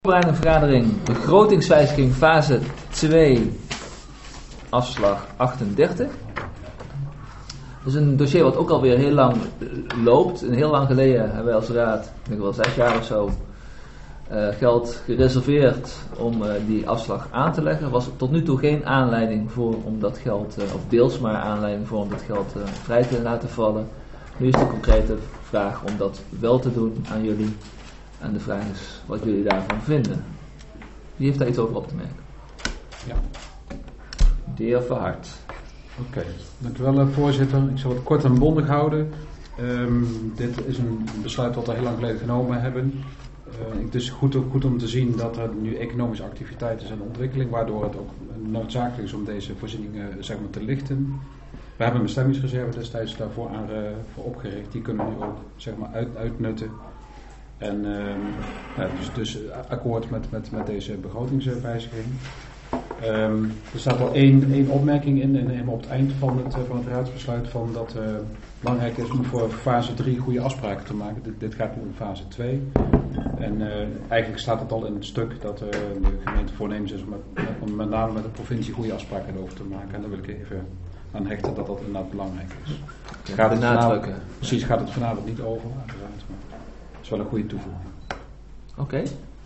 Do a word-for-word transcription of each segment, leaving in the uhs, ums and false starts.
Voorbereidende vergadering begrotingswijziging fase twee, afslag achtendertig. Dat is een dossier wat ook alweer heel lang loopt. En heel lang geleden hebben wij als raad, ik denk wel zes jaar of zo, uh, geld gereserveerd om uh, die afslag aan te leggen. Er was tot nu toe geen aanleiding voor om dat geld, uh, of deels maar aanleiding voor om dat geld uh, vrij te laten vallen. Nu is de concrete vraag om dat wel te doen aan jullie. En de vraag is wat jullie daarvan vinden. Wie heeft daar iets over op te merken? Ja. De heer Verhart. Oké, okay. Dank u wel, voorzitter. Ik zal het kort en bondig houden. Um, dit is een besluit wat we heel lang geleden genomen hebben. Uh, het is goed, goed om te zien dat er nu economische activiteit is en ontwikkeling, waardoor het ook noodzakelijk is om deze voorzieningen zeg maar, te lichten. We hebben een bestemmingsreserve destijds daarvoor aan, uh, voor opgericht. Die kunnen we nu ook zeg maar, uit, uitnutten. En uh, ja, dus, dus akkoord met, met, met deze begrotingswijziging. Um, er staat al één, één opmerking in, en helemaal op het eind van het, van het raadsbesluit van dat het uh, belangrijk is om voor fase drie goede afspraken te maken. Dit, dit gaat nu om fase twee. En uh, eigenlijk staat het al in het stuk dat uh, de gemeente voornemens is om met, met, met name met de provincie goede afspraken over te maken. En daar wil ik even aan hechten dat dat inderdaad belangrijk is. Ja, gaat het nadrukken. Precies, gaat het vanavond niet over, uiteraard. Maar dat is wel een goede toevoeging. Oké. Okay.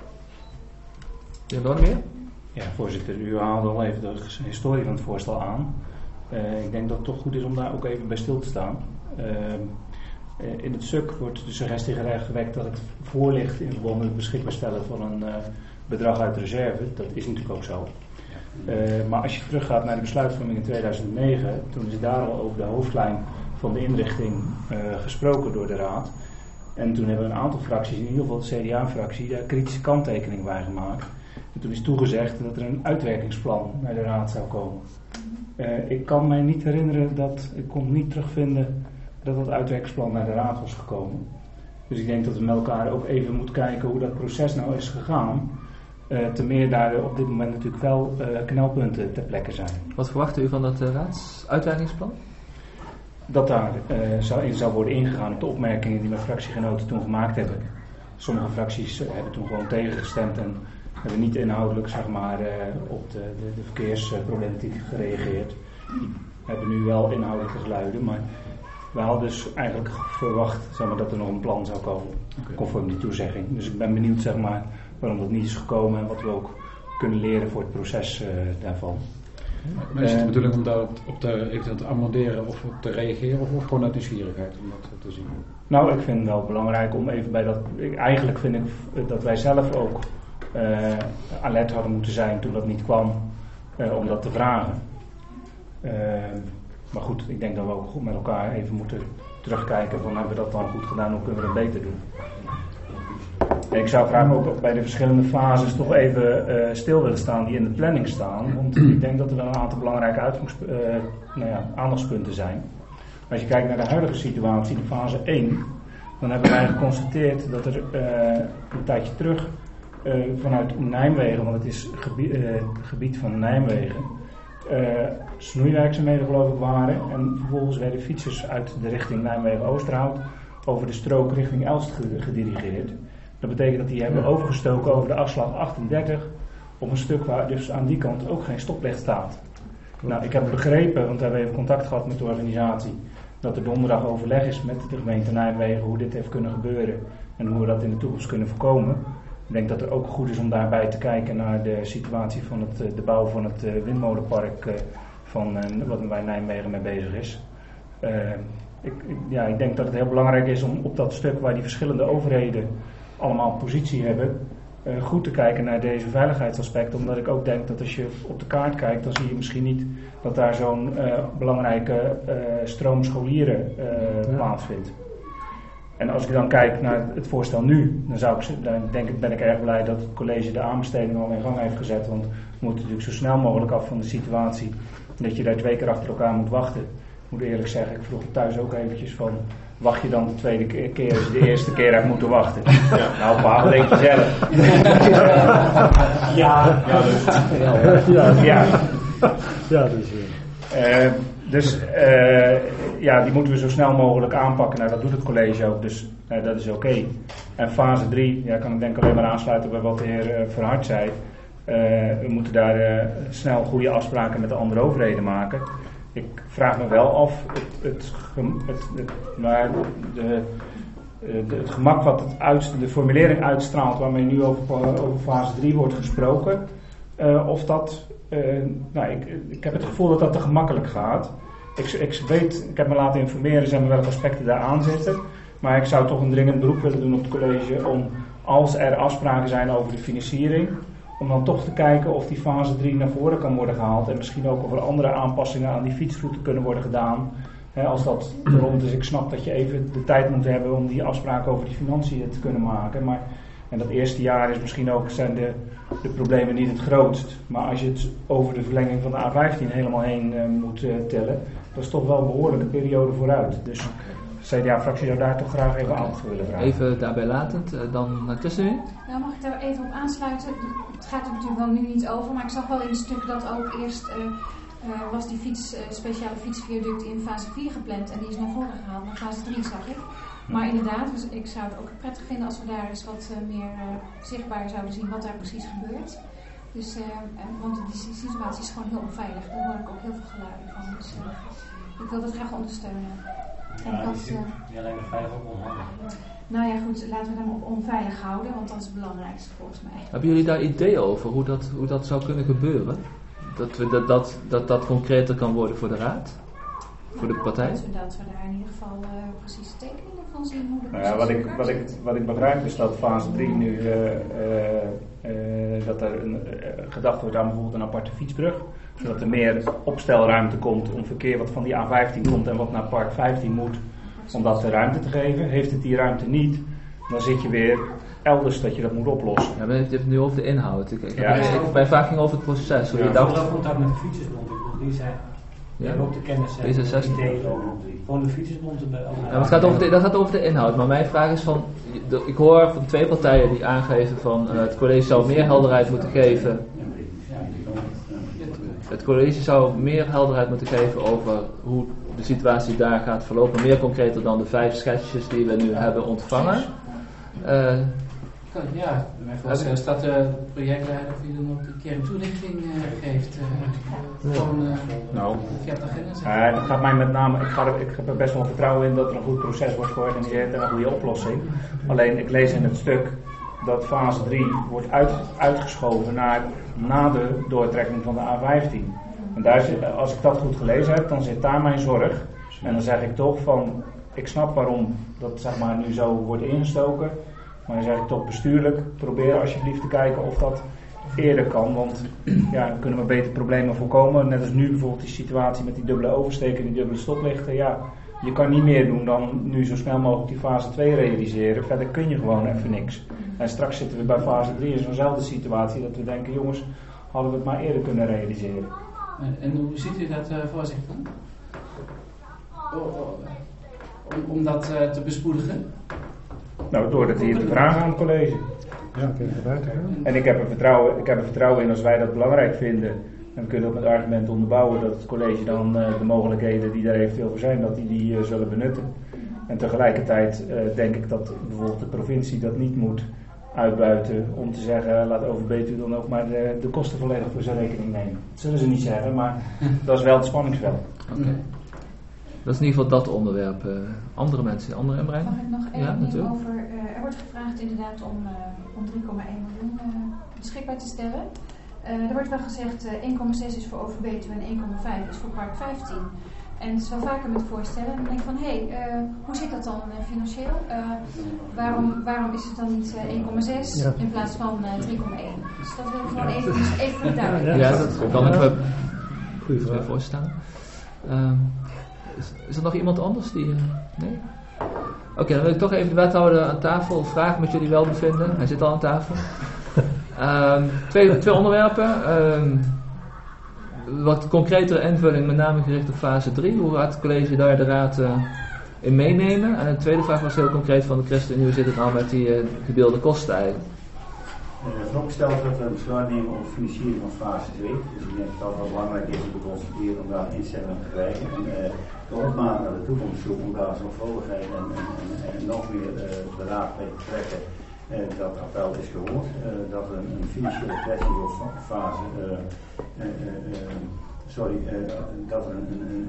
Ja, nog meer? Ja, voorzitter, u haalde al even de historie van het voorstel aan. Uh, ik denk dat het toch goed is om daar ook even bij stil te staan. Uh, uh, in het stuk wordt de suggestie gewekt dat het voor ligt in verband met het beschikbaar stellen van een uh, bedrag uit reserve. Dat is natuurlijk ook zo. Uh, maar als je teruggaat naar de besluitvorming in tweeduizend negen, toen is daar al over de hoofdlijn van de inrichting uh, gesproken door de Raad. En toen hebben een aantal fracties, in ieder geval de C D A-fractie, daar kritische kanttekeningen bij gemaakt. En toen is toegezegd dat er een uitwerkingsplan naar de Raad zou komen. Uh, ik kan mij niet herinneren dat, ik kon niet terugvinden dat dat uitwerkingsplan naar de Raad was gekomen. Dus ik denk dat we met elkaar ook even moeten kijken hoe dat proces nou is gegaan. Uh, te meer daar op dit moment natuurlijk wel uh, knelpunten ter plekke zijn. Wat verwacht u van dat uh, raadsuitwerkingsplan? Dat daar uh, zou, in zou worden ingegaan op de opmerkingen die mijn fractiegenoten toen gemaakt hebben. Sommige fracties uh, hebben toen gewoon tegengestemd en hebben niet inhoudelijk zeg maar, uh, op de, de, de verkeersproblematiek gereageerd. Die hebben nu wel inhoudelijke geluiden, maar we hadden dus eigenlijk verwacht zeg maar, dat er nog een plan zou komen, okay. Conform die toezegging. Dus ik ben benieuwd zeg maar, waarom dat niet is gekomen en wat we ook kunnen leren voor het proces uh, daarvan. Maar is het de bedoeling om daar op te, eventueel te amenderen of op te reageren of, of gewoon uit nieuwsgierigheid om dat te zien? Nou, ik vind het wel belangrijk om even bij dat... Eigenlijk vind ik dat wij zelf ook uh, alert hadden moeten zijn toen dat niet kwam uh, om dat te vragen. Uh, maar goed, ik denk dat we ook goed met elkaar even moeten terugkijken van hebben we dat dan goed gedaan, hoe kunnen we dat beter doen. En ik zou graag ook bij de verschillende fases toch even uh, stil willen staan die in de planning staan. Want ik denk dat er wel een aantal belangrijke uitgangs, uh, nou ja, aandachtspunten zijn. Als je kijkt naar de huidige situatie, de fase één, dan hebben wij geconstateerd dat er uh, een tijdje terug uh, vanuit Nijmegen, want het is gebied, uh, het gebied van Nijmegen, uh, snoeiwerkzaamheden geloof ik waren. En vervolgens werden fietsers uit de richting Nijmegen-Oosterhout over de strook richting Elst gedirigeerd. Dat betekent dat die hebben overgestoken over de afslag achtendertig op een stuk waar dus aan die kant ook geen stoplicht staat. Nou, ik heb begrepen, want we hebben even contact gehad met de organisatie, dat er donderdag overleg is met de gemeente Nijmegen hoe dit heeft kunnen gebeuren en hoe we dat in de toekomst kunnen voorkomen. Ik denk dat het ook goed is om daarbij te kijken naar de situatie van het, de bouw van het windmolenpark van wat bij Nijmegen mee bezig is. Uh, ik, ja, ik denk dat het heel belangrijk is om op dat stuk waar die verschillende overheden allemaal positie hebben, uh, goed te kijken naar deze veiligheidsaspecten. Omdat ik ook denk dat als je op de kaart kijkt, dan zie je misschien niet dat daar zo'n uh, belangrijke uh, stroom scholieren uh, ja. plaatsvindt. En als ik dan kijk naar het voorstel nu, dan, zou ik, dan denk ik, ben ik erg blij dat het college de aanbesteding al in gang heeft gezet. Want we moeten natuurlijk zo snel mogelijk af van de situatie dat je daar twee keer achter elkaar moet wachten. Ik moet eerlijk zeggen, ik vroeg thuis ook eventjes van, wacht je dan de tweede keer als je de eerste keer hebt moeten wachten? Ja. Nou, pa, wat denk je zelf? Ja. Ja, dus. Ja. Ja. Ja, dus. Uh, dus uh, ja, die moeten we zo snel mogelijk aanpakken. Nou, dat doet het college ook, dus uh, dat is oké. Okay. En fase drie, ja, kan ik denk alleen maar aansluiten bij wat de heer uh, Verhart zei. Uh, we moeten daar uh, snel goede afspraken met de andere overheden maken. Ik vraag me wel af, het, het, het, het, maar de, de, het gemak wat het uit, de formulering uitstraalt waarmee nu over, over fase drie wordt gesproken, uh, of dat... Uh, nou, ik, ik heb het gevoel dat dat te gemakkelijk gaat. Ik, ik weet, ik heb me laten informeren, er zijn welke aspecten daar aan zitten. Maar ik zou toch een dringend beroep willen doen op het college om, als er afspraken zijn over de financiering, om dan toch te kijken of die fase drie naar voren kan worden gehaald. En misschien ook of er andere aanpassingen aan die fietsroute kunnen worden gedaan. He, als dat rond is, ik snap dat je even de tijd moet hebben om die afspraken over die financiën te kunnen maken. Maar en dat eerste jaar is misschien ook, zijn de, de problemen niet het grootst. Maar als je het over de verlenging van de A vijftien helemaal heen uh, moet uh, tellen, dat is toch wel een behoorlijke periode vooruit. Dus de C D A-fractie zou daar toch graag even aandacht voor willen vragen. Even daarbij latend, uh, dan naar tussenin. Nou, mag ik daar even op aansluiten? Het gaat er natuurlijk wel nu niet over, maar ik zag wel in het stuk dat ook eerst uh, uh, was die fiets, uh, speciale fietsviaduct in fase vier gepland en die is naar voren gehaald, naar fase drie zag ik. Maar inderdaad, dus ik zou het ook prettig vinden als we daar eens wat uh, meer uh, zichtbaar zouden zien wat daar precies gebeurt. Dus, uh, uh, want die situatie is gewoon heel onveilig. Daar hoor ik ook heel veel geluiden van. Dus uh, ik wil dat graag ondersteunen. En ja, dat, is uh, niet alleen maar veilig, ook onhandig. Nou ja goed, laten we hem op onveilig houden, want dat is het belangrijkste volgens mij. Hebben jullie daar ideeën over hoe dat, hoe dat zou kunnen gebeuren? Dat, we, dat, dat, dat dat concreter kan worden voor de raad? Voor de partij? Dat we, dat we daar in ieder geval uh, precieze tekeningen van zien. Hoe de nou ja, wat, ik, wat, ik, wat ik begrijp is dat fase drie nu uh, uh, uh, dat er een, uh, gedacht wordt aan bijvoorbeeld een aparte fietsbrug. Zodat er meer opstelruimte komt om verkeer wat van die A vijftien komt en wat naar park vijftien moet. Om dat de ruimte te geven. Heeft het die ruimte niet, dan zit je weer elders dat je dat moet oplossen. Ja, maar je hebt het nu over de inhoud. Ik, ik, ja, ik, ik, mijn vraag ging over het proces. Hoe ja, je dacht... Ik contact met de fietsersbond. Ik bedoel, die zijn... We Ja. hebben ook de kennis en de ideeën over gewoon de fietsersbond erbij. Ja, maar het gaat over de, dat gaat over de inhoud. Maar mijn vraag is van, de, ik hoor van twee partijen die aangeven van uh, het college zou meer helderheid moeten geven. Het college zou meer helderheid moeten geven over hoe de situatie daar gaat verlopen. Meer concreter dan de vijf schetsjes die we nu hebben ontvangen. Uh, Ja, mijn voorstel is dat de projectleider of wie dan ook een keer een toelichting uh, geeft. Uh, gewoon uh, nou, via de agenda. Uh, dat gaat mij met name, ik, ga er, ik heb er best wel vertrouwen in dat er een goed proces wordt georganiseerd en een goede oplossing. Alleen ik lees in het stuk dat fase drie wordt uit, uitgeschoven naar na de doortrekking van de A vijftien. En daar zit, als ik dat goed gelezen heb, dan zit daar mijn zorg. En dan zeg ik toch van, ik snap waarom dat zeg maar nu zo wordt ingestoken. Maar dan zeg ik toch bestuurlijk, probeer alsjeblieft te kijken of dat eerder kan. Want ja, dan kunnen we beter problemen voorkomen. Net als nu bijvoorbeeld die situatie met die dubbele oversteken en die dubbele stoplichten. Ja, je kan niet meer doen dan nu zo snel mogelijk die fase twee realiseren. Verder kun je gewoon even niks. En straks zitten we bij fase drie in zo'nzelfde situatie dat we denken, jongens, hadden we het maar eerder kunnen realiseren. En, en hoe ziet u dat uh, voor zich dan? Oh, oh, om, om dat uh, te bespoedigen? Nou, door dat hier te vragen aan het college. Ja, kun je eruit gaan. En ik heb, er vertrouwen, ik heb er vertrouwen in als wij dat belangrijk vinden. En we kunnen ook met argumenten onderbouwen dat het college dan uh, de mogelijkheden die daar eventueel voor zijn, dat die die uh, zullen benutten. En tegelijkertijd uh, denk ik dat bijvoorbeeld de provincie dat niet moet uitbuiten om te zeggen, laat Overbetuwe dan ook maar de, de kosten volledig voor zijn rekening nemen. Dat zullen ze niet zeggen, maar dat is wel het spanningsveld. Okay. Dat is in ieder geval dat onderwerp. Uh, andere mensen, andere inbreng? Mag ik nog één ja, ding natuurlijk. over... Uh, er wordt gevraagd inderdaad om, uh, om drie komma één miljoen uh, beschikbaar te stellen. Uh, er wordt wel gezegd uh, één komma zes is voor Overbetuwe en één komma vijf is voor park vijftien. En het is wel vaker met voorstellen. En dan denk ik van, hé, hey, uh, hoe zit dat dan uh, financieel? Uh, waarom, waarom is het dan niet uh, één komma zes ja. in plaats van uh, drie komma één? Dus dat wil ik gewoon even, even voor de duidelijkheid. Ja, dat kan ik me goed voorstellen. Um, is, is er nog iemand anders die... Uh, nee? Oké, okay, dan wil ik toch even de wethouder aan tafel vragen met jullie welbevinden. Hij zit al aan tafel. Um, twee, twee onderwerpen. Um, wat concretere invulling, met name gericht op fase drie. Hoe gaat het college daar de raad uh, in meenemen? En de tweede vraag was heel concreet van de ChristenUnie. Hoe zit het nou met die uh, gedeelde kosten eigenlijk? Er is opgesteld dat we een besluit nemen over financiering van fase twee. Dus ik denk dat het wel belangrijk is om te constateren om daar een instelling te krijgen. En uh, de opmaat naar de toekomst zoeken om daar zorgvuldigheid en, en, en, en nog meer uh, beraad bij te trekken. Uh, dat appel is gehoord. Uh, dat er een, een financiële kwestie of fase, uh, uh, uh, uh, sorry, uh, dat er een, een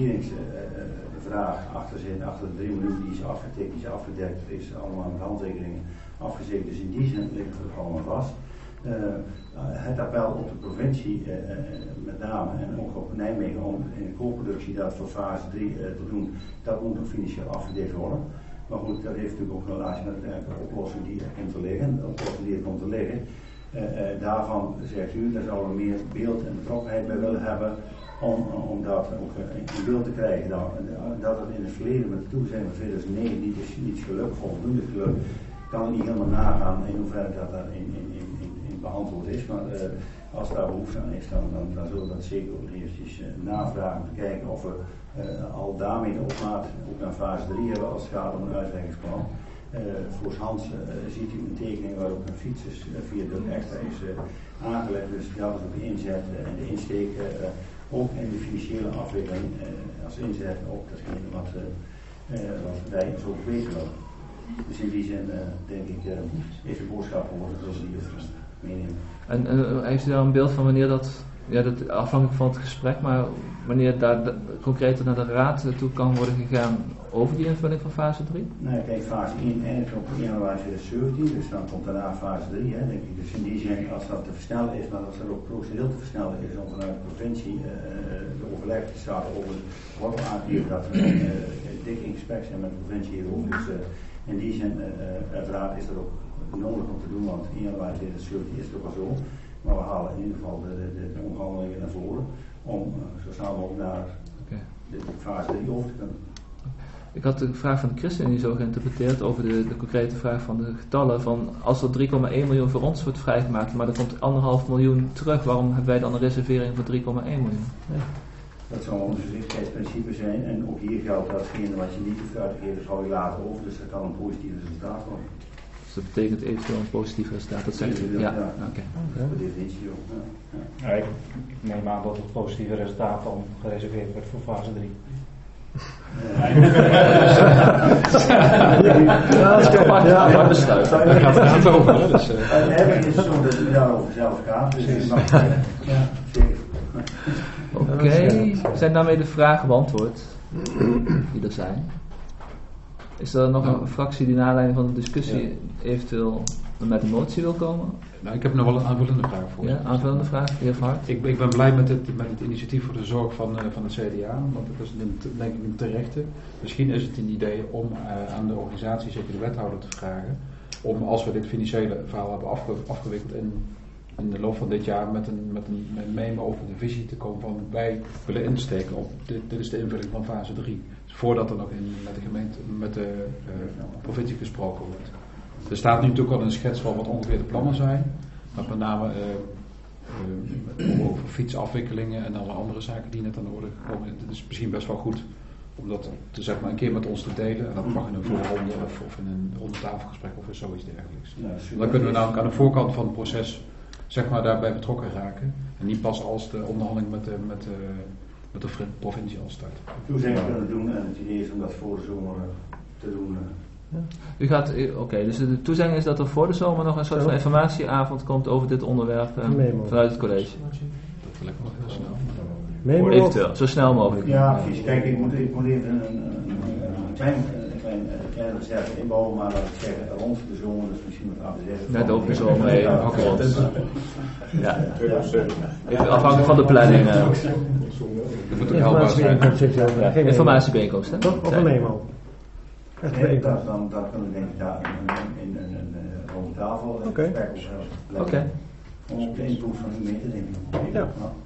financieringsvraag uh, achter zit, achter de drie miljoen die is afgetikt, die is afgedekt, is allemaal met handtekeningen afgezegd. Dus in die zin ligt het allemaal vast. Uh, het appel op de provincie uh, uh, met name en ook op Nijmegen om in de koolproductie dat voor fase drie uh, te doen, dat moet ook financieel afgedekt worden. Maar goed, dat heeft natuurlijk ook een relatie met de oplossing die er komt te liggen. De oplossing die er komt te liggen. Uh, uh, daarvan zegt u, daar zouden we meer beeld en betrokkenheid bij willen hebben om, om dat ook uh, in beeld te krijgen. Nou, dat het in het verleden met de toezegging van tweeduizend negen niet is, niet is gelukt, voldoende gelukt, kan ik niet helemaal nagaan in hoeverre dat daar in, in, in, in, in beantwoord is. Maar uh, als daar behoefte aan is, dan, dan, dan zullen we dat zeker ook eerst eens uh, navragen om te kijken of we uh, al daarmee de opmaat ook naar fase drie hebben als het gaat om een uitwerkingsplan. Uh, voor Hans uh, ziet u een tekening waar ook een fiets is, uh, via de extra is uh, aangelegd. Dus dat is ook de inzet uh, en de insteek, uh, ook in de financiële afwikkeling uh, als inzet op datgene wat, uh, uh, wat wij zo weten willen. Dus in die zin uh, denk ik uh, is de boodschap geworden zoals die het meenemen. En uh, heeft u daar een beeld van wanneer dat, ja, dat afhankelijk van het gesprek, maar wanneer daar de, concreet naar de raad toe kan worden gegaan over die invulling van fase drie? Nee, kijk, fase één eindigt op één januari tweeduizend zeventien, dus dan komt daarna fase drie, hè, denk ik. Dus in die zin, als dat te versnellen is, maar als dat ook procedureel te versnellen is om vanuit de provincie uh, de overleg te starten over wordt al aangegeven dat we een uh, dikke inspectie hebben met de provincie hierover. Dus uh, in die zin, uh, uh, uiteraard is dat ook nodig om te doen, want één januari tweeduizend zeventien is het ook al zo. Maar we halen in ieder geval de, de, de onderhandelingen naar voren om uh, zo snel mogelijk naar okay. de, de fase drie over te kunnen. Ik had de vraag van de ChristenUnie zo geïnterpreteerd over de, de concrete vraag van de getallen van als er drie komma één miljoen voor ons wordt vrijgemaakt, maar er komt anderhalf miljoen terug, waarom hebben wij dan een reservering voor drie komma één miljoen? Nee. Dat zou een voorzichtigheidsprincipe zijn en ook hier geldt dat hetgene wat je niet hoeft uit te geven, zal je later over, dus dat kan een positief resultaat worden. Dus dat betekent eventueel een positief resultaat, dat zegt u? Ja, ja. ja. Oké. Okay. Per definitie ook. Ja. Ja. Ja, ik, ik neem aan dat het positieve resultaat dan gereserveerd wordt voor fase drie. Ja, dat is toch maar een besluit. Daar gaat het niet over. Eigenlijk is het zo dat u daarover zelf gaat. Dus je mag zeggen. Ja, zeker. Oké, okay. Zijn daarmee de vragen beantwoord die er zijn? Is er nog een fractie die naar aanleiding van de discussie ja. eventueel met een motie wil komen? Nou, ik heb nog wel een aanvullende vraag voor. Ja, aanvullende vraag, de heer Van Hart. Ik, ik ben blij met het, met het initiatief voor de zorg van, uh, van het C D A, want dat is een, denk ik een terechte. Misschien is het een idee om uh, aan de organisatie, zeker de wethouder, te vragen om, als we dit financiële verhaal hebben afge, afgewikkeld in, in de loop van dit jaar, met een, met een met memo over de visie te komen van wij willen insteken op dit, dit is de invulling van fase drie. Dus voordat er nog in, met de gemeente, met de uh, provincie gesproken wordt. Er staat nu natuurlijk al een schets van wat ongeveer de plannen zijn. Maar met name uh, uh, over fietsafwikkelingen en alle andere zaken die net aan de orde komen. Het is misschien best wel goed om dat te, zeg maar, een keer met ons te delen. En dat mag in een voorronde of, of in een rondetafelgesprek of zoiets dergelijks. Ja, dan kunnen we namelijk aan de voorkant van het proces zeg maar, daarbij betrokken raken. En niet pas als de onderhandeling met de, met de, met de provincie al start. Toezegging kunnen doen en het idee is om dat voor de zomer te doen. Ja. U gaat, oké, okay, dus de toezegging is dat er voor de zomer nog een soort van informatieavond komt over dit onderwerp eh, vanuit het college. Dat wil ik nog heel snel. Memo eventueel, zo snel mogelijk. Ja, precies. Kijk, ik moet, ik moet even een, een, een klein, een klein, een kleine reserve inbouwen, maar laat ik zeggen rond de zomer, dus misschien wat aan te zeggen. Net ook de zomer, nee, ook rond. Ja, even afhankelijk van de planning. Uh. Dat moet ook helemaal zijn. Informatiebijeenkomst, hè? Of een memo. Nee, dat, dan, dan kunnen we denk ik daar in, in, in, in een ronde tafel een okay. gesprek over Oké. Om op de input van u mee te nemen. Ja.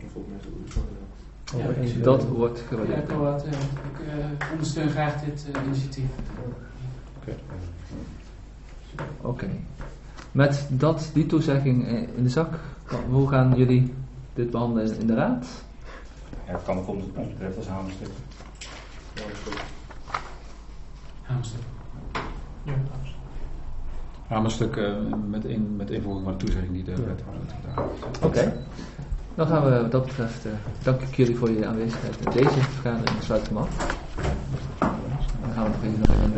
Ja, dat wordt gewaardeerd. Ja, ik, uh, ik uh, ondersteun graag dit uh, initiatief. Oké. Okay. Okay. Met dat, die toezegging in de zak, hoe gaan jullie dit behandelen in de raad? Ja, het kan ook ons betreft als hamerstuk. Hamerstuk. Ja, Hamerstuk uh, met, in, met involging van de toezegging die de wethouder heeft gedaan. Oké. Okay. Dan gaan we wat dat betreft, uh, dank ik jullie voor je aanwezigheid in deze vergadering. Sluit hem af. Dan gaan we nog even